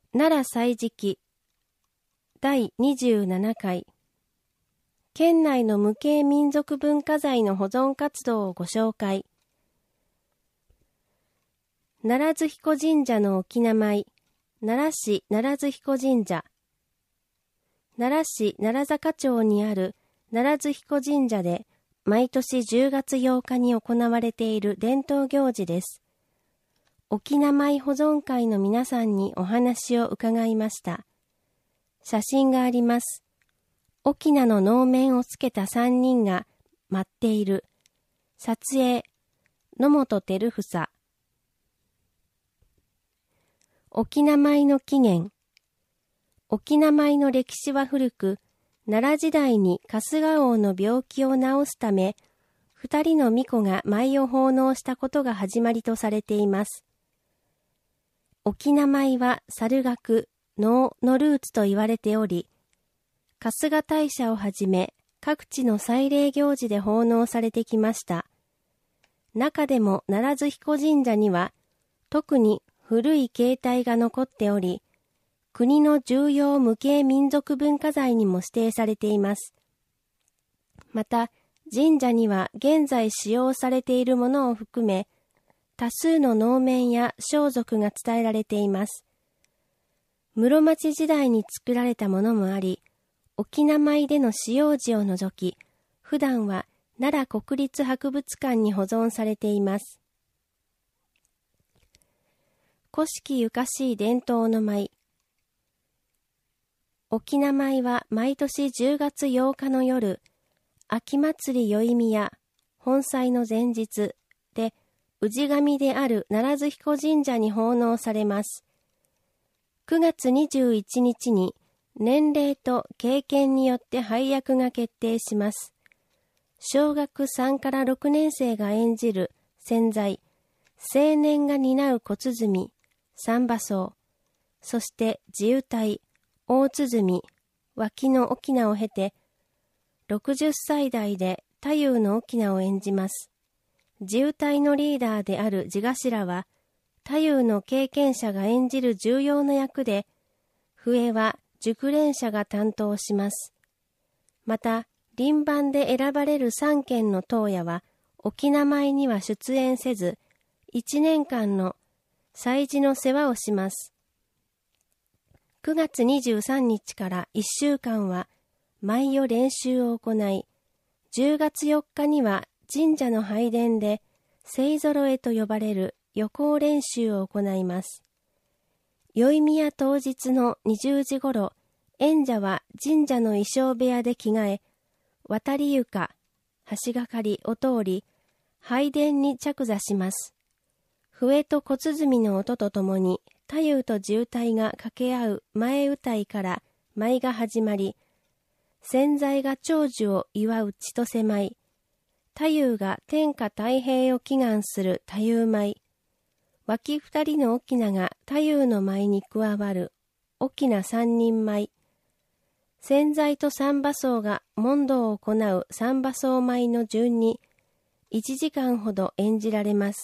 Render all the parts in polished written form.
奈良歳時記第27回県内の無形民族文化財の保存活動をご紹介。奈良津彦神社の沖名舞、奈良市奈良津彦神社。奈良市奈良坂町にある奈良津彦神社で毎年10月8日に行われている伝統行事です。沖名舞保存会の皆さんにお話を伺いました。写真があります。沖名の能面をつけた3人が舞っている。撮影、野本照房。沖名舞の起源。沖名舞の歴史は古く、奈良時代に春日王の病気を治すため、2人の巫女が舞を奉納したことが始まりとされています。沖名舞は猿楽、能のルーツと言われており、春日大社をはじめ各地の祭礼行事で奉納されてきました。中でも奈良津彦神社には特に古い形態が残っており、国の重要無形民族文化財にも指定されています。また、神社には現在使用されているものを含め、多数の能面や装束が伝えられています。室町時代に作られたものもあり、沖名舞での使用時を除き、普段は奈良国立博物館に保存されています。古式ゆかしい伝統の舞。沖名舞は毎年10月8日の夜、秋祭り宵宮、本祭の前日で、氏神である奈良津彦神社に奉納されます。9月21日に年齢と経験によって配役が決定します。小学3から6年生が演じる千在、青年が担う小鼓、三馬奏、そして地歌い、大鼓、脇の翁を経て、60歳代で太夫の翁を演じます。地歌いのリーダーである地頭は、太夫の経験者が演じる重要な役で、笛は熟練者が担当します。また、輪番で選ばれる3件の当夜は、沖名舞には出演せず、1年間の祭事の世話をします。9月23日から1週間は、舞を練習を行い、10月4日には神社の拝殿で、勢揃えと呼ばれる予行練習を行います。宵宮当日の20時ごろ、演者は神社の衣装部屋で着替え、渡り床、橋がかりを通り、拝殿に着座します。笛と小鼓の音とともに、太夫と地歌いが掛け合う前歌いから舞が始まり、千在が長寿を祝う千歳舞、太夫が天下太平を祈願する太夫舞、脇二人の翁が太夫の舞に加わる翁三人舞、千在と三馬奏が問答を行う三馬奏舞の順に1時間ほど演じられます。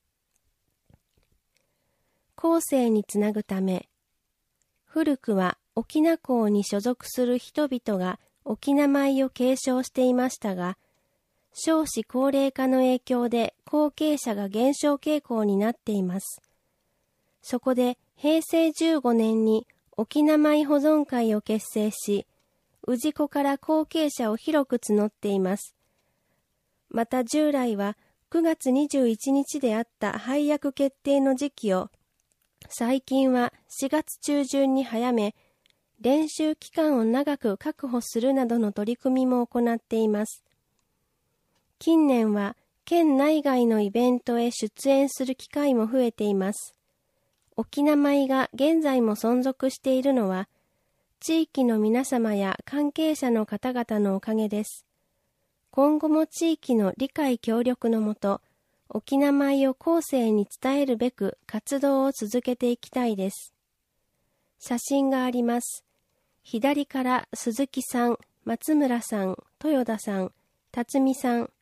後世につなぐため、古くは沖名港に所属する人々が沖名舞を継承していましたが、少子高齢化の影響で後継者が減少傾向になっています。そこで平成15年に沖名舞保存会を結成し、氏子から後継者を広く募っています。また従来は9月21日であった配役決定の時期を、最近は4月中旬に早め、練習期間を長く確保するなどの取り組みも行っています。近年は県内外のイベントへ出演する機会も増えています。沖名舞が現在も存続しているのは、地域の皆様や関係者の方々のおかげです。今後も地域の理解協力のもと、沖名舞を後世に伝えるべく活動を続けていきたいです。写真があります。左から鈴木さん、松村さん、豊田さん、辰巳さん。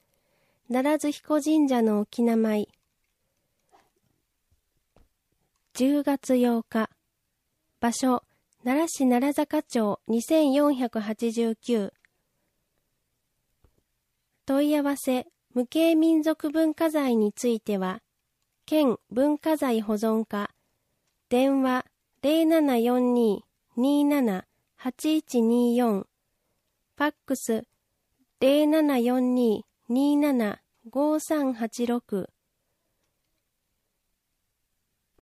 奈良津彦神社の沖名舞。 10月8日。場所、奈良市奈良坂町2489。問い合わせ、無形民族文化財については、県文化財保存課、電話0742-27-8124、ファックス0742-27-5386